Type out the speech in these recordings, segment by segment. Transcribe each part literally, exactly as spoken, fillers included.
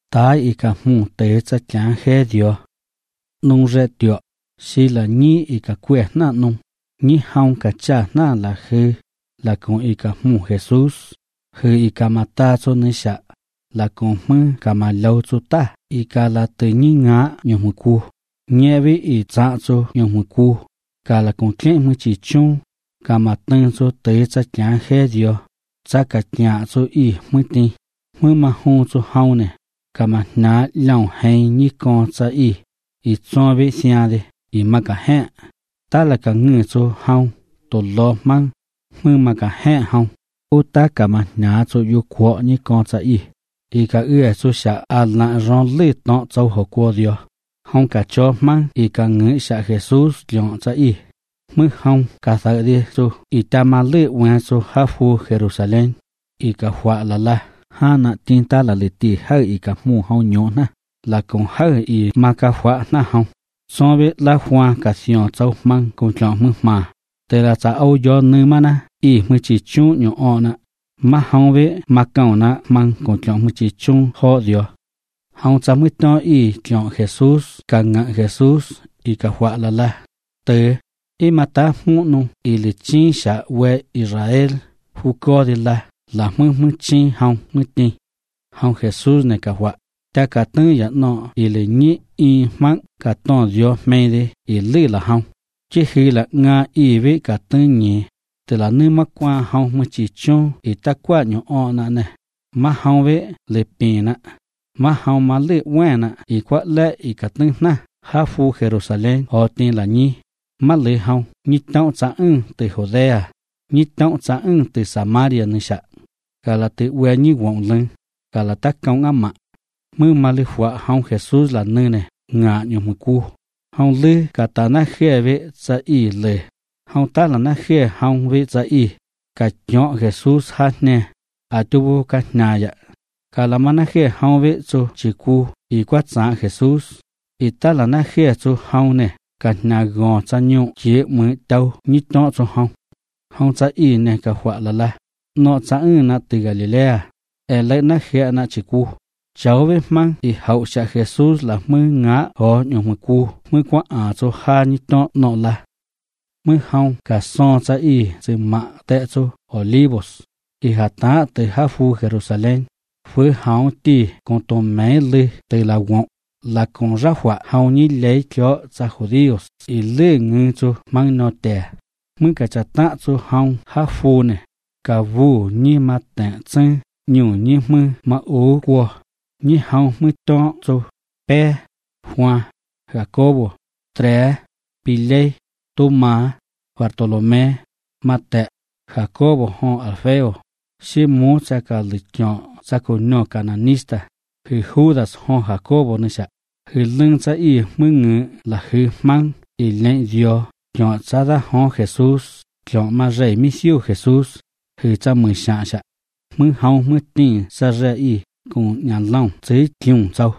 ta y cả mù tế cha chán khe dio nung rẽ dio xí là nhí y cả quẹt na nung nhí hông cả cha na là khư là con y cả mù Jesus khư y cả mà ta cho nên xạ là con mơ cả mà lâu cho ta y cả là từ nhí ngã nhung mù cu nhẹ với y cha cho nhung mù cu cả là con kén mù chỉ chung cả mà tên cho tế cha chán khe dio cha cả nhà cho y mù tin mù mà hông cho hông nè cả mà ná lòng hay nhí con cha y y cho với xe đi y mà cả hẹ ta là cả người cho hông tổ lo mang mưa mà cả hẹ hông ô ta cả mà ná cho yêu quọ nhí con cha y y cả ưa cho xả à lạ rong lê tọ châu hồ qua dio hông cả cho mang y cả người xả Jesus chọn cha y mưa hông cả thợ đi cho y ta mà lê quen cho ha phu Jerusalem y cả họa là la ha na tin ta là lệ tì hơi y cả mù hông nhổ na là cũng hơi y mà cả họa na hông so với la hoa cả xiong châu mang cũng chọn mưa mà thế là cha âu do nơi mà na y mới chỉ chung nhổ ọ na mà hông với mà cầu na mang cũng chọn mới chỉ chung họ dio hông cha mới to y chọn Jesus cả ngã Jesus y cả họa là la thế y mà ta muốn nung y lệ chính xã về Israel hu co đi la là mưa mưa chi hông mưa ti hông Jesus này cả họa ta cả tư ya nọ y lệ nhị y mắc cả to dio mê đi y lì là hông chỉ khi là nga y với cả tư nhẹ từ là nơi mắc qua hông mưa chỉ chung y ta qua nhỏ ọ nè nè mà hông với lệ pin nè mà hông mà lệ quen nè y qua lệ y cả tư na ha phu Jerusalem họ tin là nhị mà lệ hông nhị tao cha ưng từ Judea nhị tao cha ưng từ Samaria nơi sạ cả là từ quê như quảng lưng cả là tác công ám mạ mưa mà lê hóa hông Jesus là nơi này ngã nhiều một cu hông lê cả ta na khê với za y lê hông ta là na khê hông với za y cả nhỏ Jesus hát nè à tu vô cả nhà ya cả là mà na khê hông với cho chỉ cu y quát giá Jesus y ta là na khê cho hông nè cả nhà gò cha nhung chỉ mới đâu nhít nó cho hông hông za y nè cả họa là la nó cha ư na từ Galilea e lấy na khê na chỉ cu cháu với mang y hậu cha Jesus là mưa ngã có nhung một cu mưa quá à cho ha nhít nó nọ là mưa hông cả son cha y từ mạ tệ cho Olivos y hạt tá từ ha phu Jerusalem với hông ti con tôm mé lê từ là quọng là con ra họa hầu như lấy cho cha Judíos y lê ngư cho mang nó tè mưa cả cha tá cho hông ha phu nè cả vu như mà tè chân nhiều như mưa mà ố qua như hông mưa to cho pe hoa Jacobo tre Pile Toma Bartolomé Mate Jacobo hon Alfeo si mu cha cả lịch chọn cha cô no cananista thì Judas hon Jacobo nữa sa thì lưng cha y mưa ngữ là thì mang y lên dio chọn cha ra hon Jesus chọn mà dạy mi siêu Jesus thì cha mười sa sa mưa hông mưa tin sa ra y cùng nhà long chế kiung châu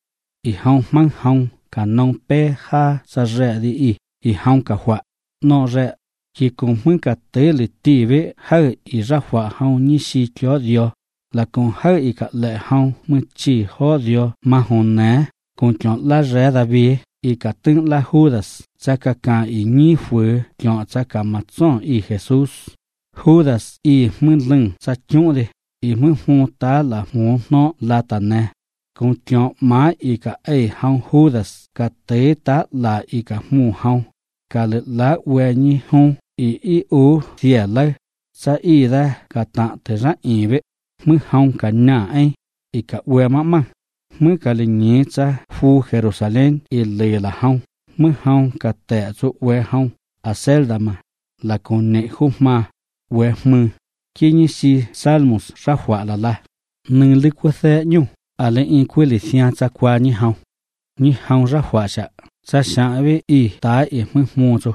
y hông mang hông cả nông pe ha sa ra đi y y hông cả họa nó ra chỉ cùng mưa cả tế lệ tì với hơi y ra họa hông như si cho dio là cùng hơi y cả lệ hông mưa chỉ ho dio mà hồn nè cùng chọn la rẽ ra vì y cả tương la Judas cha cả cả y nhí phơi chọn cha cả mặt chọn y Jesus Judas y mưa lưng cha chọn đi y mưa hông ta là hông nó la ta nè cùng chọn má y cả ấy hông Judas cả tế ta là y cả mù hông cả lệ lá quê nhí hông y y u thiệt lấy sa y ra cả tạ thể ra y vậy mưa hông cả nhà ấy y cả quê má mang mưa cả lệ nhé cha phu Jerusalem y lệ là hông mưa hông cả tệ chỗ quê hông à sel đama là con nệ khúc ma quê mưa khi như si Salmos ra họa là la nâng lý quốc thế nhung à lệ y quê lệ xia cha qua như hông như hông ra họa cha cha xa với y tái y mưa mùa cho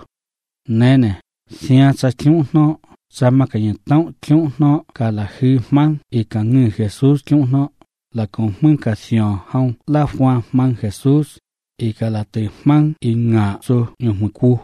nè nè xia cha chung nó cha mà cái nhận tao chung nó cả là hư mang y cả người Jesus chung nó là con mưa cả xiong hông la hoa mang Jesus y cả là từ mang y ngã cho nhung một cu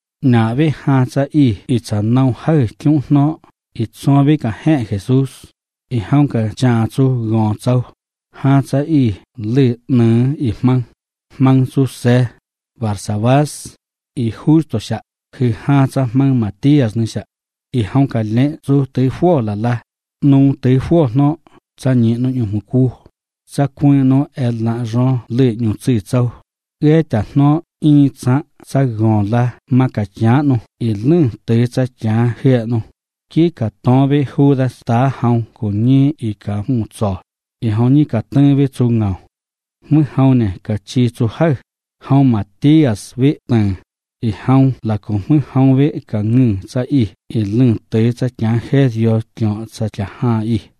nà với ha cha y y cha nâu hơi chung nó y cho với cả hệ Jesus y hông cả cha cho gòn châu ha cha y lệ nơ y mang mang su se Barsabas y justo sha khi ha cha mang Matías ni sha y hong ka le su te fo la la nu te fo no cha ni no nyu ku cha kuin no el la ron le nyu chi chau e ta no y cha cha gon la ma ka cha no y lưng te cha cha he no ki ka ton ve Judas ta hong ko ni y ka hu cho y hong ni ka ten ve chu ngao mu hong ne ka chi chu ha hong Matías ve tan y hong la ko mu hong ve ka ngu cha y y lưng te cha cha he dio cho cha cha ha y